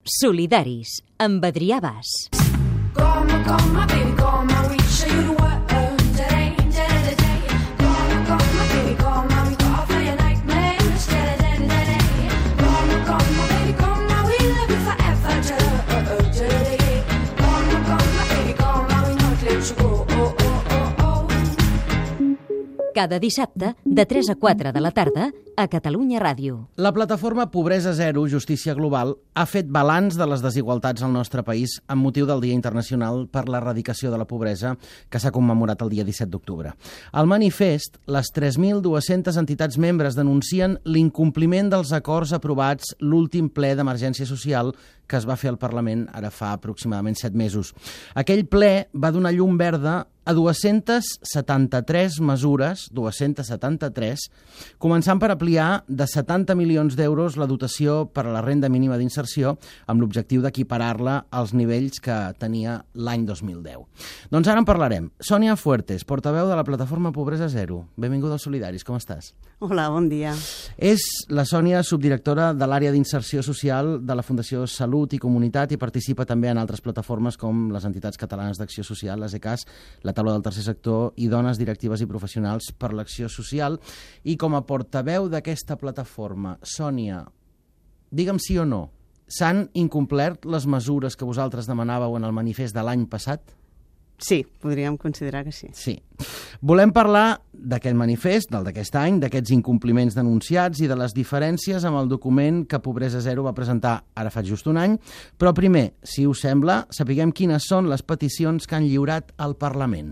Solidaris, amb Adrià Bas. Come, baby, come, we show you the world today, today. Come, baby, come, we go off for your nightmares today. Come, baby, come, we love you forever today. Come, baby, come, we know it lets you go. Cada dissabte, de 3 a 4 de la tarda, a Catalunya Ràdio. La plataforma Pobresa Zero, Justícia Global ha fet balanç de les desigualtats al nostre país amb motiu del Dia Internacional per l'Erradicació de la Pobresa, que s'ha commemorat el dia 17 d'octubre. Al manifest, les 3.200 entitats membres denuncien l'incompliment dels acords aprovats l'últim ple d'emergència social que es va fer al Parlament ara fa aproximadament 7 mesos. Aquell ple va donar llum verda a 273 mesures, 273, començant per ampliar de 70 milions d'euros la dotació per a la renda mínima d'inserció amb l'objectiu d'equiparar-la als nivells que tenia l'any 2010. Doncs ara en parlarem. Sònia Fuertes, portaveu de la plataforma Pobresa Zero. Benvinguda als Solidaris, com estàs? Hola, bon dia. És la Sònia subdirectora de l'àrea d'inserció social de la Fundació Salut i Comunitat i participa també en altres plataformes com les entitats catalanes d'acció social, les ECAS, la Taula del Tercer Sector i Dones Directives i Professionals per l'Acció Social. I com a portaveu d'aquesta plataforma, Sònia, digue'm sí o no, s'han incomplert les mesures que vosaltres demanàveu en el manifest de l'any passat? Sí, podríem considerar que sí. Sí. Volem parlar d'aquest manifest, del d'aquest any, d'aquests incompliments denunciats i de les diferències amb el document que Pobresa Zero va presentar ara fa just un any. Però primer, si us sembla, sapiguem quines són les peticions que han lliurat al Parlament.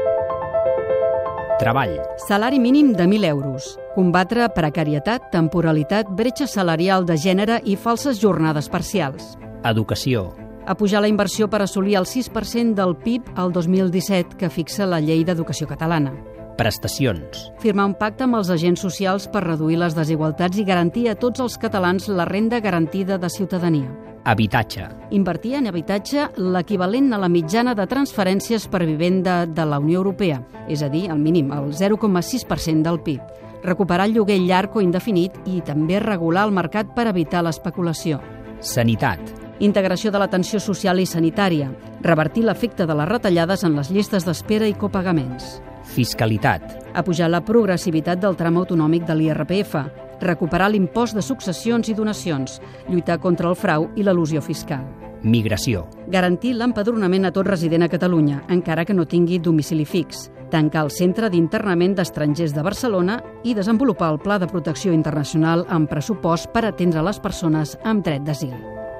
Treball. Salari mínim de 1.000 euros. Combatre precarietat, temporalitat, bretxa salarial de gènere i falses jornades parcials. Educació. Apujar la inversió per assolir el 6% del PIB al 2017 que fixa la Llei d'Educació Catalana. Prestacions. Firmar un pacte amb els agents socials per reduir les desigualtats i garantir a tots els catalans la renda garantida de ciutadania. Habitatge. Invertir en habitatge l'equivalent a la mitjana de transferències per vivenda de la Unió Europea, és a dir, al mínim, el 0,6% del PIB. Recuperar el lloguer llarg o indefinit i també regular el mercat per evitar l'especulació. Sanitat. Integració de l'atenció social i sanitària. Revertir l'efecte de les retallades en les llistes d'espera i copagaments. Fiscalitat. Apujar la progressivitat del tram autonòmic de l'IRPF. Recuperar l'impost de successions i donacions. Lluitar contra el frau i l'elusió fiscal. Migració. Garantir l'empadronament a tot resident a Catalunya, encara que no tingui domicili fix. Tancar el Centre d'Internament d'Estrangers de Barcelona i desenvolupar el Pla de Protecció Internacional amb pressupost per atendre les persones amb dret d'asil.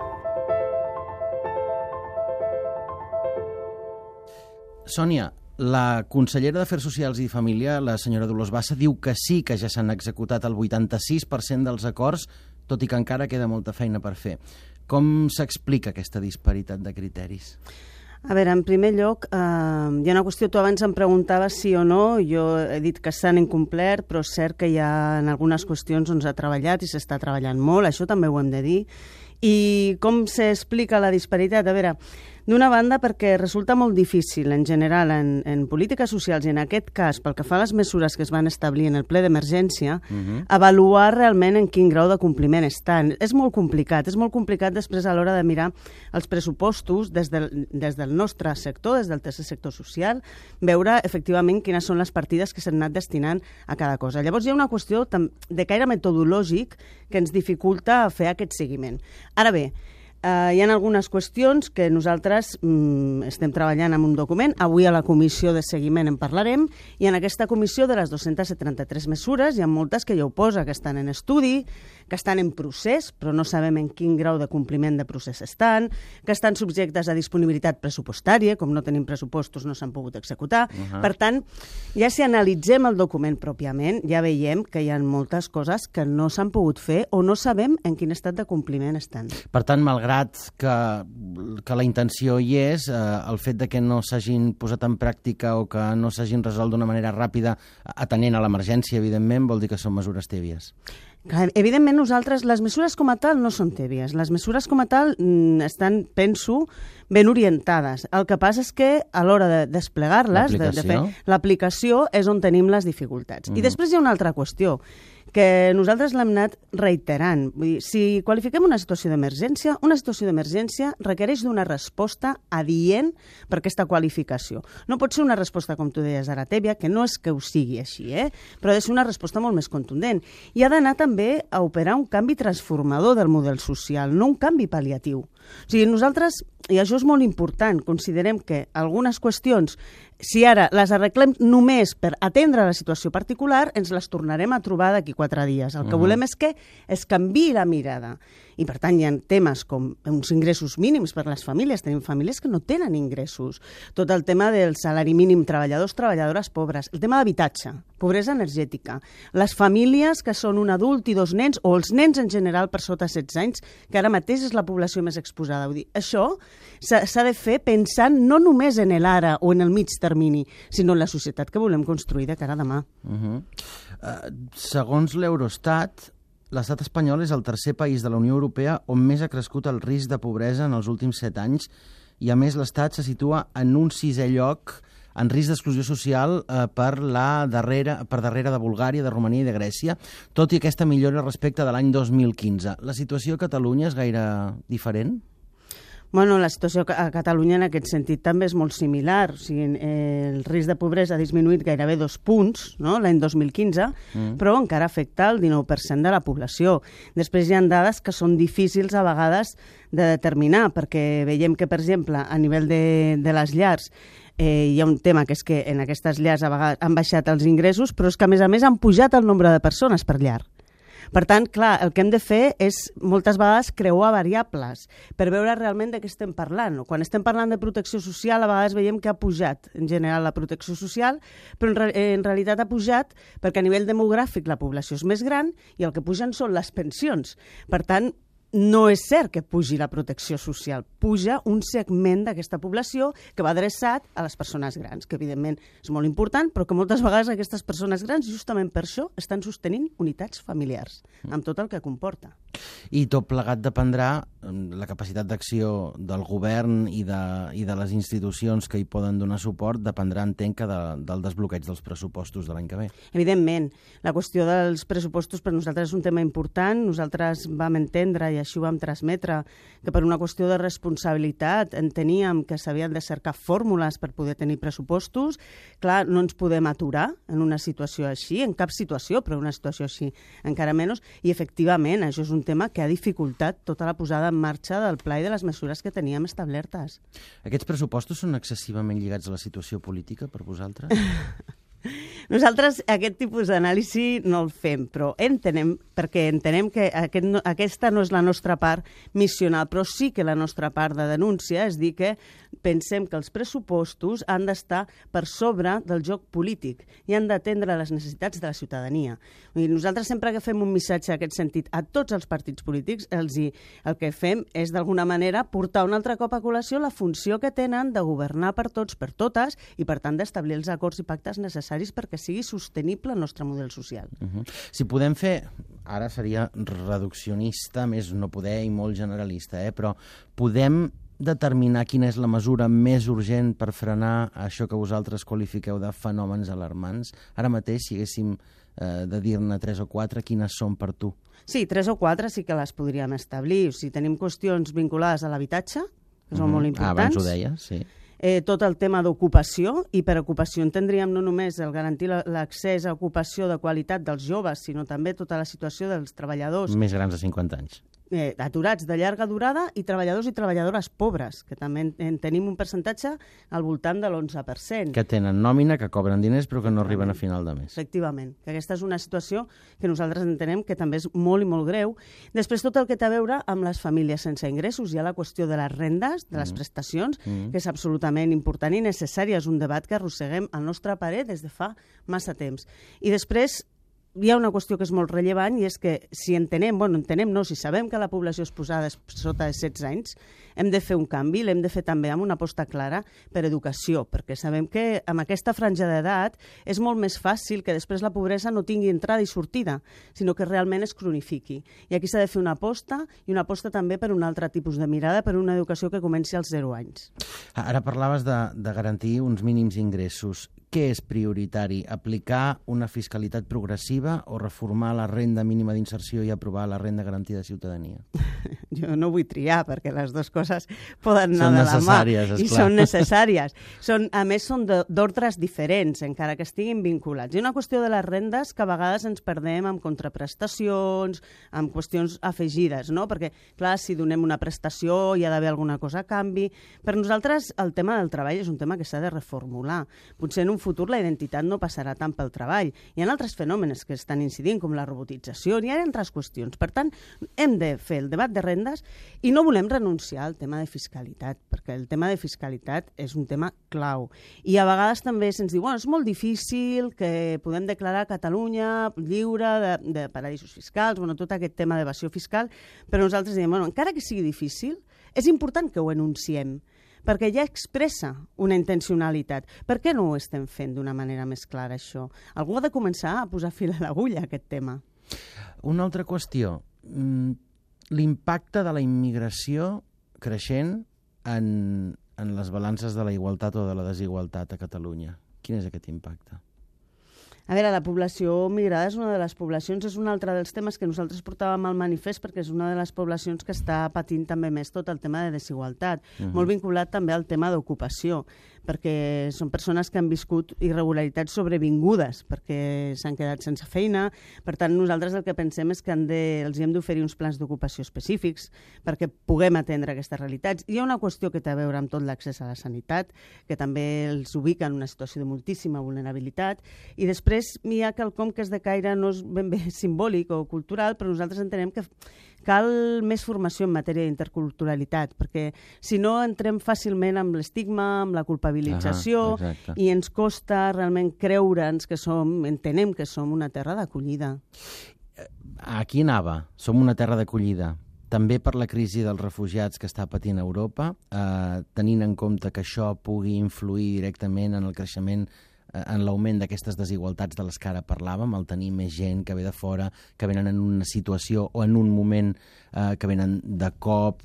Sònia, la consellera d'Afers Socials i Família, la senyora Dolors Bassa, diu que sí que ja s'han executat el 86% dels acords, tot i que encara queda molta feina per fer. Com s'explica aquesta disparitat de criteris? A veure, en primer lloc, hi ha una qüestió, tu abans em preguntaves sí o no, jo he dit que s'han incomplert, però és cert que hi ha en algunes qüestions on s'ha treballat i s'està treballant molt, això també ho hem de dir. I com s'explica la disparitat? A veure, d'una banda perquè resulta molt difícil en general en polítiques socials i en aquest cas pel que fa a les mesures que es van establir en el ple d'emergència, avaluar realment en quin grau de compliment estan. És molt complicat després a l'hora de mirar els pressupostos des del nostre sector, des del tercer sector social, veure efectivament quines són les partides que s'han anat destinant a cada cosa. Llavors hi ha una qüestió de caire metodològic que ens dificulta fer aquest seguiment. Ara bé, hi ha algunes qüestions que nosaltres estem treballant en un document. Avui a la comissió de seguiment en parlarem i en aquesta comissió de les 273 mesures hi ha moltes que ja ho posa, que estan en estudi, que estan en procés, però no sabem en quin grau de compliment de procés estan, que estan subjectes a disponibilitat pressupostària, com no tenim pressupostos no s'han pogut executar. Per tant, ja si analitzem el document pròpiament, ja veiem que hi ha moltes coses que no s'han pogut fer o no sabem en quin estat de compliment estan. Per tant, malgrat que la intenció hi és, el fet de que no s'hagin posat en pràctica o que no s'hagin resolt d'una manera ràpida, atenent a l'emergència, evidentment, vol dir que són mesures tèbies. Clar, evidentment, nosaltres, les mesures com a tal no són tèbies. Les mesures com a tal estan, penso, ben orientades. El que passa és que a l'hora de desplegar-les, de fer l'aplicació, és on tenim les dificultats. I després hi ha una altra qüestió, que nosaltres l'hem anat reiterant. Vull dir, si qualifiquem una situació d'emergència requereix d'una resposta adient per aquesta qualificació. No pot ser una resposta, com tu deies ara, Tèbia, que no és que ho sigui així, però ha de ser una resposta molt més contundent. I ha d'anar també a operar un canvi transformador del model social, no un canvi pal·liatiu. O sigui, nosaltres, i això és molt important, considerem que algunes qüestions, si ara les arreglem només per atendre la situació particular, ens les tornarem a trobar d'aquí 4 dies. El que volem és que es canviï la mirada. I, per tant, hi ha temes com uns ingressos mínims per a les famílies. Tenim famílies que no tenen ingressos. Tot el tema del salari mínim, treballadors, treballadores pobres. El tema d'habitatge, pobresa energètica. Les famílies que són un adult i 2 nens, o els nens en general per sota 16 anys, que ara mateix és la població més exposada. Vull dir, això s'ha de fer pensant no només en l'ara o en el mig termini, sinó en la societat que volem construir de cara a demà. Segons l'Eurostat, l'estat espanyol és el tercer país de la Unió Europea on més ha crescut el risc de pobresa en els últims 7 anys i, a més, l'Estat se situa en un 6è lloc en risc d'exclusió social per darrere de Bulgària, de Romania i de Grècia, tot i aquesta millora respecte de l'any 2015. La situació a Catalunya és gaire diferent? Bueno, la situació a Catalunya en aquest sentit també és molt similar. O sigui, el risc de pobresa ha disminuït gairebé 2 punts, no?, l'any 2015, però encara afecta el 19% de la població. Després hi ha dades que són difícils a vegades de determinar, perquè veiem que, per exemple, a nivell de les llars, hi ha un tema que és que en aquestes llars a vegades han baixat els ingressos, però és que, a més, han pujat el nombre de persones per llar. Per tant, clar, el que hem de fer és moltes vegades creuar variables per veure realment de què estem parlant. Quan estem parlant de protecció social, a vegades veiem que ha pujat en general la protecció social, però en realitat ha pujat perquè a nivell demogràfic la població és més gran i el que pugen són les pensions. Per tant, no és cert que pugi la protecció social, puja un segment d'aquesta població que va adreçat a les persones grans, que evidentment és molt important, però que moltes vegades aquestes persones grans, justament per això, estan sostenint unitats familiars, amb tot el que comporta. I tot plegat dependrà la capacitat d'acció del govern i de les institucions que hi poden donar suport, dependrà, entenc, del desbloqueig dels pressupostos de l'any que ve. Evidentment, la qüestió dels pressupostos per nosaltres és un tema important. Nosaltres vam entendre, i així ho vam transmetre, que per una qüestió de responsabilitat enteníem que s'havien de cercar fórmules per poder tenir pressupostos. Clar, no ens podem aturar en una situació així, en cap situació, però una situació així encara menys, i efectivament això és un tema que ha dificultat tota la posada en marxa del pla i de les mesures que teníem establertes. Aquests pressupostos són excessivament lligats a la situació política per vosaltres? Nosaltres aquest tipus d'anàlisi no el fem, però entenem que aquesta no és la nostra part missional, però sí que la nostra part de denúncia és dir que pensem que els pressupostos han d'estar per sobre del joc polític i han d'atendre les necessitats de la ciutadania. Nosaltres sempre que fem un missatge en aquest sentit a tots els partits polítics, el que fem és d'alguna manera portar un altre cop a col·lació la funció que tenen de governar per tots, per totes, i per tant d'establir els acords i pactes necessaris perquè sigui sostenible el nostre model social. Si podem fer, ara seria reduccionista, més no poder i molt generalista, però podem determinar quina és la mesura més urgent per frenar això que vosaltres qualifiqueu de fenòmens alarmants? Ara mateix, si haguéssim de dir-ne 3 o 4, quines són per tu? Sí, 3 o 4 sí que les podríem establir. O sigui, tenim qüestions vinculades a l'habitatge, que són molt importants. Abans ho deies, sí. Tot el tema d'ocupació, i per ocupació entendríem no només el garantir l'accés a ocupació de qualitat dels joves, sinó també tota la situació dels treballadors més grans de 50 anys. Aturats de llarga durada i treballadors i treballadores pobres, que també en tenim un percentatge al voltant de l'11%. Que tenen nòmina, que cobren diners però que no arriben a final de mes. Efectivament, que aquesta és una situació que nosaltres entenem que també és molt i molt greu. Després, tot el que té a veure amb les famílies sense ingressos, hi ha la qüestió de les rendes, de les prestacions, que és absolutament important i necessària. És un debat que arrosseguem al nostre parer des de fa massa temps. I després hi ha una qüestió que és molt rellevant i és que si si sabem que la població exposada és sota de 16 anys, hem de fer un canvi, l'hem de fer també amb una aposta clara per educació, perquè sabem que amb aquesta franja d'edat és molt més fàcil que després la pobresa no tingui entrada i sortida, sinó que realment es cronifiqui. I aquí s'ha de fer una aposta, i una aposta també per un altre tipus de mirada, per una educació que comenci als 0 anys. Ara parlaves de garantir uns mínims ingressos. què és prioritari? Aplicar una fiscalitat progressiva o reformar la renda mínima d'inserció i aprovar la renda garantida de ciutadania? Jo no vull triar, perquè les dues coses poden Són anar de la mà. necessàries, I esclar. són necessàries. A més, són d'ordres diferents, encara que estiguin vinculats. Hi ha una qüestió de les rendes que a vegades ens perdem amb contraprestacions, amb qüestions afegides, no? Perquè, clar, si donem una prestació hi ha d'haver alguna cosa a canvi. Per nosaltres, el tema del treball és un tema que s'ha de reformular. Potser en un futur la identitat no passarà tant pel treball. Hi ha altres fenòmens que estan incidint, com la robotització, hi ha altres qüestions. Per tant, hem de fer el debat de rendes i no volem renunciar al tema de fiscalitat, perquè el tema de fiscalitat és un tema clau. I a vegades també se'ns diu, bueno, és molt difícil que podem declarar Catalunya lliure de paradisos fiscals, bueno, tot aquest tema d'evasió fiscal, però nosaltres diem, bueno, encara que sigui difícil, és important que ho enunciem, perquè ja expressa una intencionalitat. Per què no ho estem fent d'una manera més clara, això? Algú ha de començar a posar fil a l'agulla, a aquest tema. Una altra qüestió. L'impacte de la immigració creixent en les balances de la igualtat o de la desigualtat a Catalunya. Quin és aquest impacte? A veure, la població migrada és una de les poblacions, és un altre dels temes que nosaltres portàvem al manifest, perquè és una de les poblacions que està patint també més tot el tema de desigualtat, molt vinculat també al tema d'ocupació, perquè són persones que han viscut irregularitats sobrevingudes, perquè s'han quedat sense feina. Per tant, nosaltres el que pensem és que els hem d'oferir uns plans d'ocupació específics perquè puguem atendre aquestes realitats. Hi ha una qüestió que té a veure amb tot l'accés a la sanitat, que també els ubica en una situació de moltíssima vulnerabilitat, i després hi ha quelcom que és de caire no és ben bé simbòlic o cultural, però nosaltres entenem que cal més formació en matèria d'interculturalitat, perquè si no entrem fàcilment amb l'estigma, amb la culpabilització, i ens costa realment creure'ns que entenem que som una terra d'acollida. Aquí anava, som una terra d'acollida. També per la crisi dels refugiats que està patint Europa, tenint en compte que això pugui influir directament en el creixement, en l'augment d'aquestes desigualtats de les que ara parlàvem, el tenir més gent que ve de fora, que venen en una situació o en un moment que venen de cop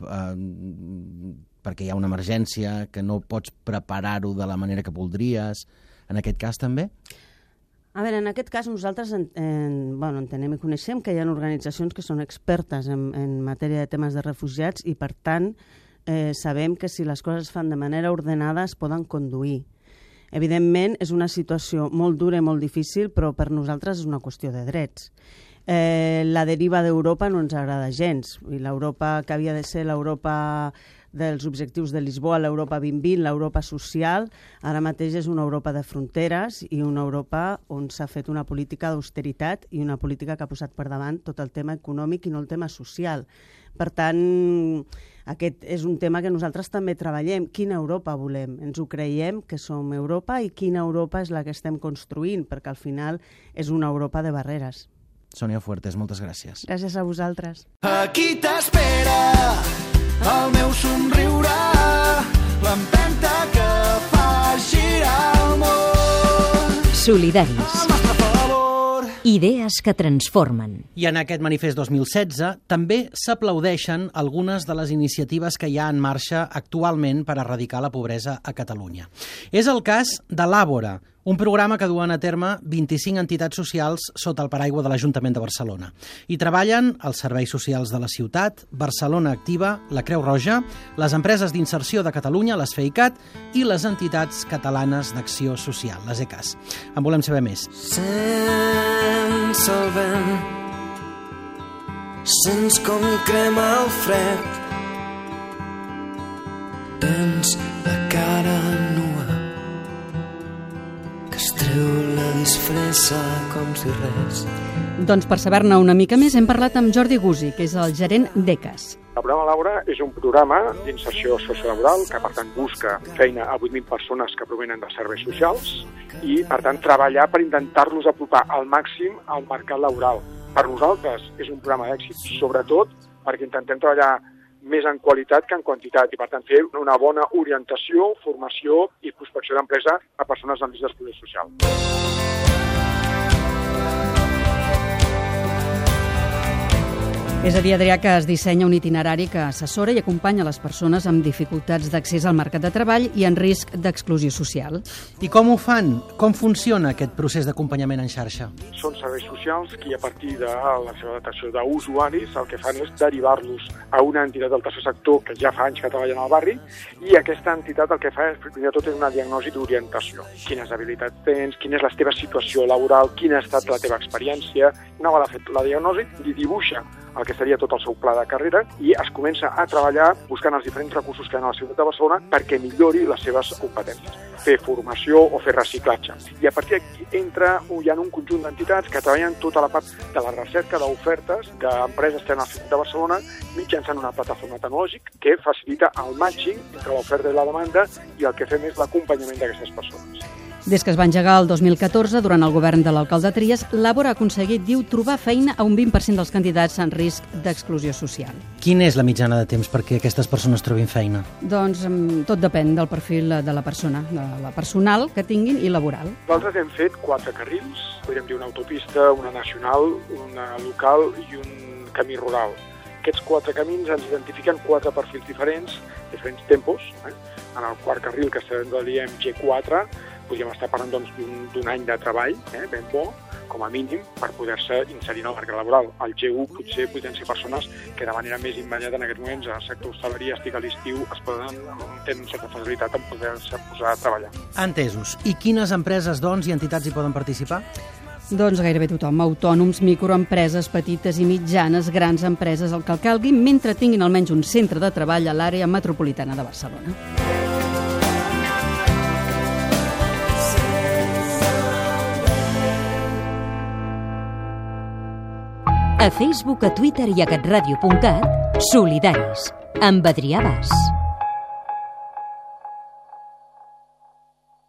perquè hi ha una emergència, que no pots preparar-ho de la manera que voldries. En aquest cas també? A veure, en aquest cas nosaltres entenem i coneixem que hi ha organitzacions que són expertes en matèria de temes de refugiats i, per tant, sabem que si les coses es fan de manera ordenada es poden conduir. Evidentment, és una situació molt dura i molt difícil, però per nosaltres és una qüestió de drets. La deriva d'Europa no ens agrada gens, i l'Europa que havia de ser l'Europa dels objectius de Lisboa, l'Europa 2020, l'Europa social, ara mateix és una Europa de fronteres i una Europa on s'ha fet una política d'austeritat i una política que ha posat per davant tot el tema econòmic i no el tema social. Per tant, aquest és un tema que nosaltres també treballem. Quina Europa volem? Ens ho creiem que som Europa i quina Europa és la que estem construint, perquè al final és una Europa de barreres. Sònia Fuertes, moltes gràcies. Gràcies a vosaltres. Aquí t'espera el meu somriure, l'empenta que fa girar el món. Solidaris. Al nostre favor. Idees que transformen. I en aquest manifest 2016 també s'aplaudeixen algunes de les iniciatives que hi ha en marxa actualment per erradicar la pobresa a Catalunya. És el cas de l'Àbora, un programa que duen a terme 25 entitats socials sota el paraigua de l'Ajuntament de Barcelona. Hi treballen els serveis socials de la ciutat, Barcelona Activa, la Creu Roja, les empreses d'inserció de Catalunya, les FEICAT, i les entitats catalanes d'acció social, les ECAS. En volem saber més. Sense el vent, sents com crema el fred, tens la cara nua, que es treu la disfressa com si res. Doncs per saber-ne una mica més hem parlat amb Jordi Gusi, que és el gerent d'ECAS. El programa Laura és un programa d'inserció sociolaboral que, per tant, busca feina a 8.000 persones que provenen de serveis socials i, per tant, treballar per intentar-los apropar al màxim al mercat laboral. Per nosaltres és un programa d'èxit, sobretot perquè intentem treballar més en qualitat que en quantitat i, per tant, fer una bona orientació, formació i prospecció d'empresa a persones en risc d'exclusió social. És a dir, Adrià, que es dissenya un itinerari que assessora i acompanya les persones amb dificultats d'accés al mercat de treball i en risc d'exclusió social. I com ho fan? Com funciona aquest procés d'acompanyament en xarxa? Són serveis socials que a partir de la seva detecció d'usuaris el que fan és derivar-los a una entitat del tercer sector que ja fa anys que treballen al barri, i aquesta entitat el que fa és, primer de tot, una diagnosi d'orientació. Quines habilitats tens, quina és la teva situació laboral, quina ha estat la teva experiència. Una vegada fet la diagnosi, li dibuixa el que seria tot el seu pla de carrera i es comença a treballar buscant els diferents recursos que hi ha a la ciutat de Barcelona perquè millori les seves competències, fer formació o fer reciclatge. I a partir d'aquí hi ha un conjunt d'entitats que treballen tota la part de la recerca d'ofertes d'empreses que hi ha a la ciutat de Barcelona mitjançant una plataforma tecnològica que facilita el matching entre l'oferta i la demanda, i el que fem és l'acompanyament d'aquestes persones. Des que es va engegar el 2014, durant el govern de l'alcalde Trias, l'Àgora ha aconseguit, diu, trobar feina a un 20% dels candidats en risc d'exclusió social. Quina és la mitjana de temps perquè aquestes persones trobin feina? Doncs tot depèn del perfil de la persona, de la personal que tinguin i laboral. Nosaltres hem fet 4 carrils, podríem dir una autopista, una nacional, una local i un camí rural. Aquests 4 camins ens identifiquen 4 perfils diferents tempos. En el quart carril, que estem dient G4, podríem estar parlant d'un any de treball, ben bo, com a mínim, per poder-se inserir en el mercat laboral. Al G1 potser podrien ser persones que de manera més immediata en aquests moments al sector hostaleria, estic a l'estiu, tenen certa facilitat en poder-se posar a treballar. Entesos. I quines empreses, doncs, i entitats hi poden participar? Doncs gairebé tothom, autònoms, microempreses, petites i mitjanes, grans empreses, el que calgui, mentre tinguin almenys un centre de treball a l'àrea metropolitana de Barcelona. A Facebook, a Twitter i a catradio.cat, Solidaris, amb Adrià Bas.